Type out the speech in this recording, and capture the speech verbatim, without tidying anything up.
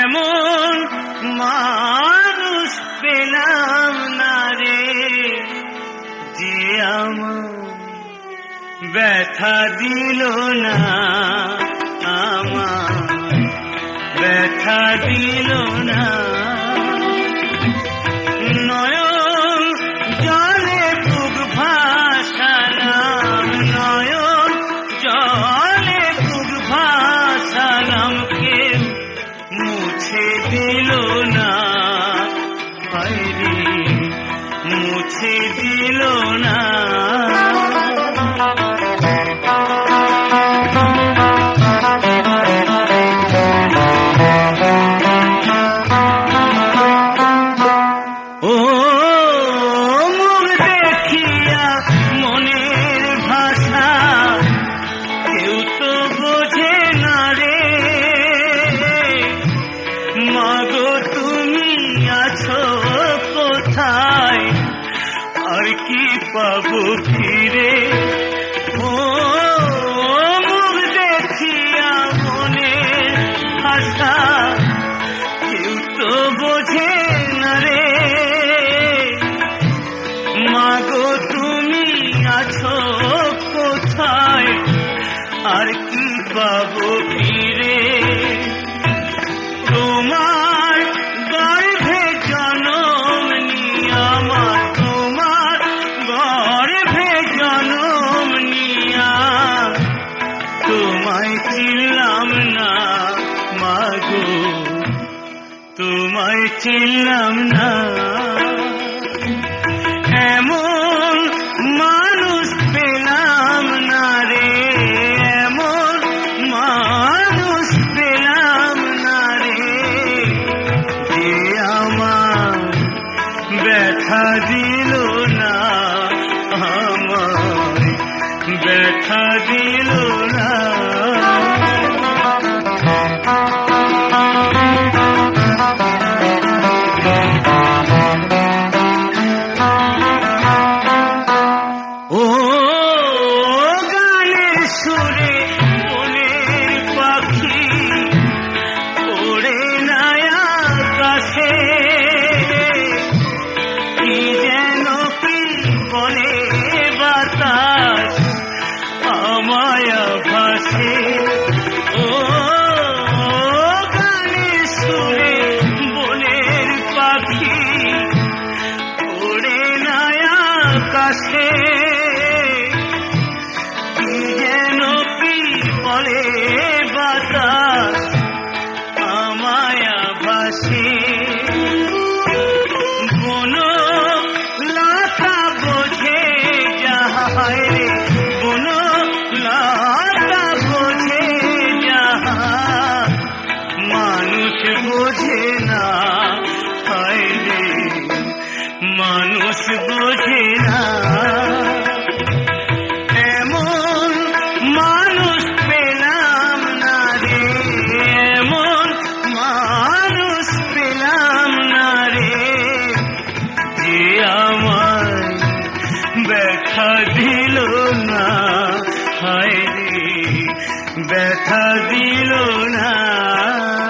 এমন মানুষ পেলাম না রে, যে আমার ব্যথা দিল না, আমার ব্যথা দিল না। নয়ন জলে বুক ভাসালাম, নয়ন জলে বুক ভাসালাম, কেউ মুছে দিল না, হায়রে মুছে দিল না। পাবো ফিরে ও মুখ দেখিয়া মনের আশা, কেউ তো বোঝে না রে। মাগো তুমি আছো কোথায়, আর কি পাবো ফিরে। তোমার গর্ভে জনম নিয়ে আমার, তোমায় চিনলাম না মাগো, তোমায় চিনলাম না। এমন মানুষ পেলাম না রে, এমন মানুষ পেলাম না রে, যে আমার ব্যথা দিল না, আমার ব্যথা দিল না। ও গানের সুরে মনের পাখি ওড়ে না আকাশে, কি যেন কি বলে বাতাস আমায় ভাসে। ও গানের সুরে বনের পাখি ওড়ে না আকাশে, কি যেন কি বলে বাতাস আমায় ভাসে। বন লতা বোঝে যাহায় রে, বন লতা বোঝে যাহা, মানুষ বোঝে না, হায়রে মানুষ বোঝে না। এমন মানুষ পেলাম না রে, এমন মানুষ পেলাম না রে, যে আমার ব্যথা দিল না, হায়রে ব্যথা দিল না।